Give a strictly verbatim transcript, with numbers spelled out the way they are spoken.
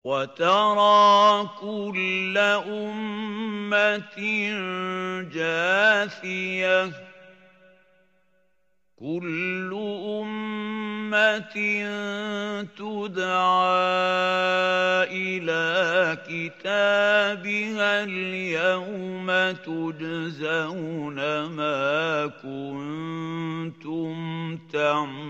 وَتَرَىٰ كُلَّ أُمَّةٍ جَاثِيَةً ۚ كُلُّ أُمَّةٍ تُدْعَىٰ إِلَىٰ كِتَابِهَا الْيَوْمَ تُجْزَوْنَ مَا كُنتُمْ تَعْمَلُونَ